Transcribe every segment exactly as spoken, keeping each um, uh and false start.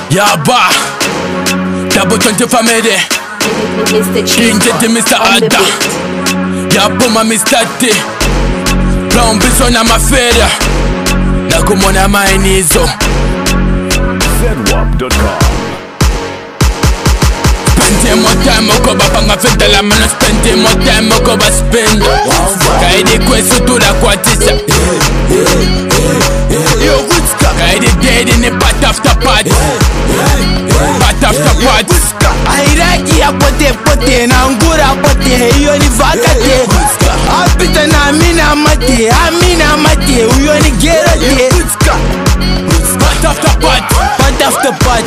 Yaba Double twenty family Kinjeti Mister Ada Yapuma Mister T Brown Bison na mafera Nakumona mainizo zedwap dot com. Spending more time oko bapanga fete la mano. Spending more time oko ba spend Kaidi kwesu tula kwa tisa Yo Wutska Kaidi dead in the part after part Part after part Airaki ya pote pote na ngura pote hiyo ni vakate Apita na amina mate amina mate huyo ni gerate Part after part Part after part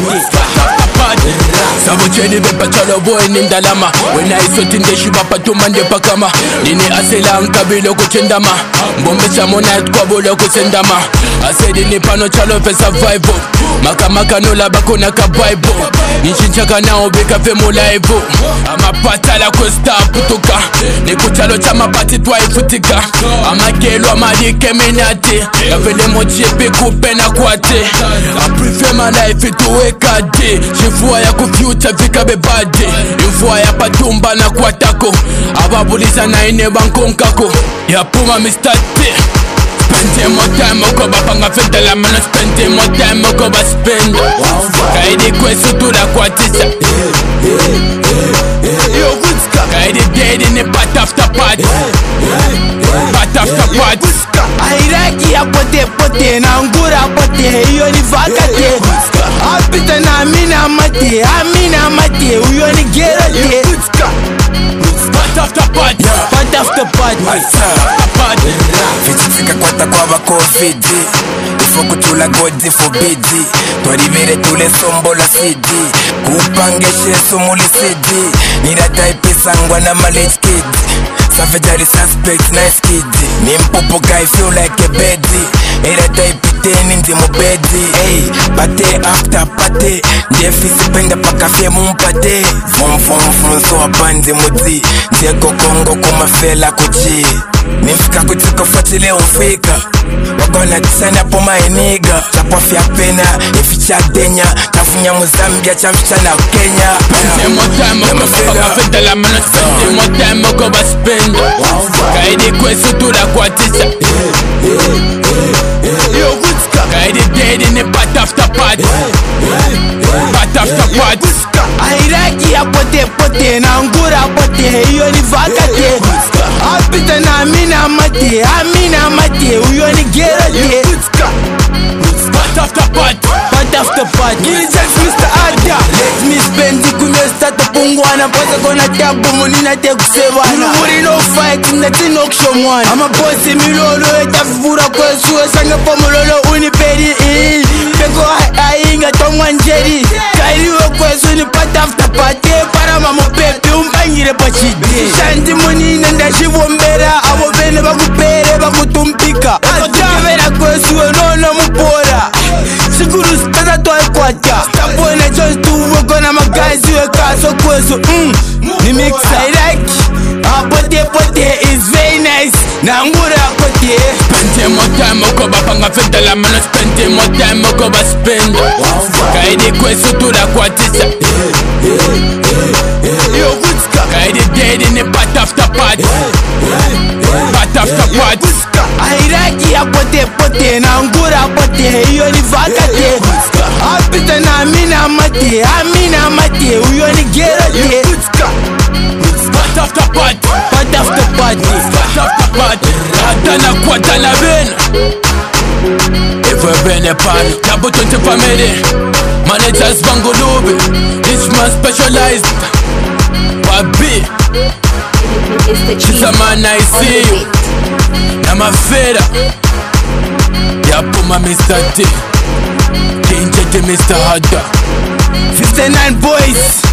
Sabo chedi bepa chalo boy ni ndalama Wena isoti ndeshi bapa tumande pakama Nini asela nkabilo kuchendama Mbombe chamo night kwa bolo kusendama Asedi ni pano chalo fe survival Maka maka nola bako na ka bible Nchinchaka nao beka fe mulaivu Ama patala kusta putuka Niku chalo chama pati twa ifutika Ama gelo ama dike minati Kafele mochipi kupena kwate I prefer my life ituweka di Shifua ya kufuture vika bebadi Infua ya patumba na kwa tako Ababuliza na ine bankonkako Yapuma Mister T Spending more time oko bapanga fete la mano. Spending more time oko ba spend Kaidi kwesu tula kwa tisa Yo Wutska Kaidi dead in the part after part Part after part Airaki ya pote pote na ngura pote hiyo ni vakate Apita na amina mate amina mate huyo ni gerate Part after part Part after part Fichitika kwata kwa ba covid Ifo kutula godi fobidi Twaribere tule sombo la cd Kupangeshe sumuli cd Nirata ipesangwa na malage kid Savajari suspect nice kid Nimpopo guy feel like a beddy Irata ipiteni ndi mubedi Hey, pate after pate Ndefisi penda paka fye mumpate Vom vom vom so abandi mudi Ndeko kongo kumafela kuchi Nimfika kutiko fatile umfika Wakona tisana po mainiga Chapwa fya pena, ificha denya Tafunya Muzambia, chamficha na Kenya Spending more time oko bapanga fete la mano. Spending more time oko ba spend Kaidi kwesu tula kwa tisa Yo Wutska Kaidi dead in the part after part Part after part Airaki ya pote pote na ngura pote hiyo ni vakate Apita na amina mate amina mate huyo ni gerate Part after part Part after part Just Mister Ada Let me spend it kumesta topungwana Pose kona tabu munina te kusevana Muri no fight nati no kushomwana Ama bosi milolo etafura kwesu Esange po mulolo uniperi ii Peko ainga tongwa njeri Kailiwe kwesu ni part after part Para mamo pepe umpangire pachide Shanti munina ndashivombera Abo bene bakupere bakutumpika Kukevera kwesu enono mupora Siguru stata toa kwata Stapone just tuwe kona magazi we kaso kwesu mm. Ni mix I like Ah pote pote is very nice Nangura pote Spending more time oko bapanga fete la mano. Spending more time oko ba spend Kaidi kwesu tula kwa tisa Yo Wutska Kaidi dead in the part after part Part after part Airaki ya pote pote na ngura pote hiyo ni vakate Apita na amina mate amina mate huyo ni gerate Part after part Part after part Part after part Atana kwa tana ben Ever been pan Double twenty family Managers Bangolobe This man specialized Wabi She's a man I see you Namafera Yapuma Mister T Kinjeti Mister Ada fifty-nine boys